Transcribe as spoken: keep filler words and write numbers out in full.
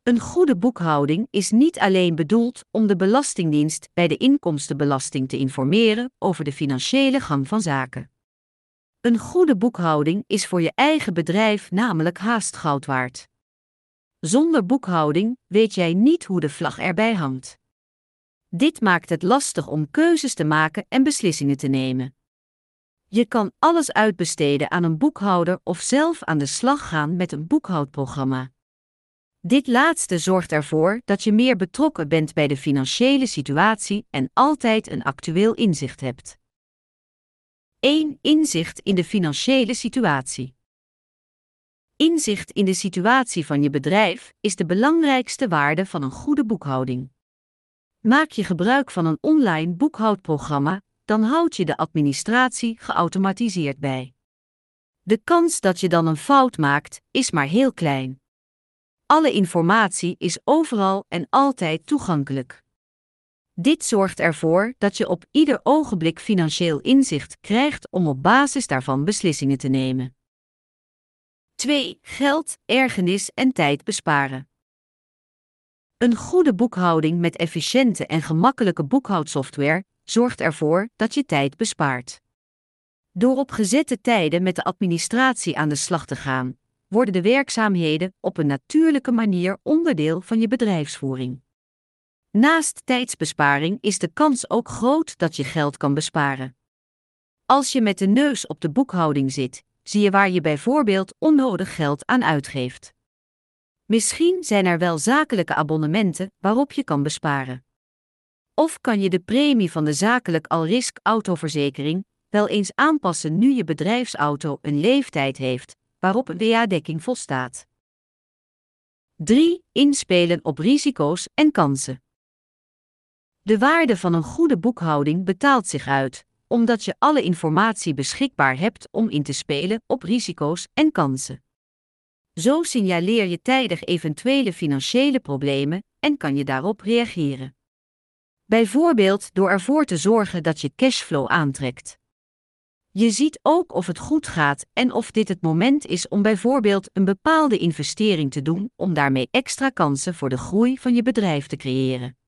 Een goede boekhouding is niet alleen bedoeld om de Belastingdienst bij de inkomstenbelasting te informeren over de financiële gang van zaken. Een goede boekhouding is voor je eigen bedrijf namelijk haast goud waard. Zonder boekhouding weet jij niet hoe de vlag erbij hangt. Dit maakt het lastig om keuzes te maken en beslissingen te nemen. Je kan alles uitbesteden aan een boekhouder of zelf aan de slag gaan met een boekhoudprogramma. Dit laatste zorgt ervoor dat je meer betrokken bent bij de financiële situatie en altijd een actueel inzicht hebt. één. Inzicht in de financiële situatie. Inzicht in de situatie van je bedrijf is de belangrijkste waarde van een goede boekhouding. Maak je gebruik van een online boekhoudprogramma, dan houd je de administratie geautomatiseerd bij. De kans dat je dan een fout maakt, is maar heel klein. Alle informatie is overal en altijd toegankelijk. Dit zorgt ervoor dat je op ieder ogenblik financieel inzicht krijgt om op basis daarvan beslissingen te nemen. twee. Geld, ergernis en tijd besparen. Een goede boekhouding met efficiënte en gemakkelijke boekhoudsoftware zorgt ervoor dat je tijd bespaart. Door op gezette tijden met de administratie aan de slag te gaan, worden de werkzaamheden op een natuurlijke manier onderdeel van je bedrijfsvoering. Naast tijdsbesparing is de kans ook groot dat je geld kan besparen. Als je met de neus op de boekhouding zit, zie je waar je bijvoorbeeld onnodig geld aan uitgeeft. Misschien zijn er wel zakelijke abonnementen waarop je kan besparen. Of kan je de premie van de zakelijk all-risk autoverzekering wel eens aanpassen nu je bedrijfsauto een leeftijd heeft waarop een W A-dekking volstaat. drie. Inspelen op risico's en kansen. De waarde van een goede boekhouding betaalt zich uit, omdat je alle informatie beschikbaar hebt om in te spelen op risico's en kansen. Zo signaleer je tijdig eventuele financiële problemen en kan je daarop reageren. Bijvoorbeeld door ervoor te zorgen dat je cashflow aantrekt. Je ziet ook of het goed gaat en of dit het moment is om bijvoorbeeld een bepaalde investering te doen om daarmee extra kansen voor de groei van je bedrijf te creëren.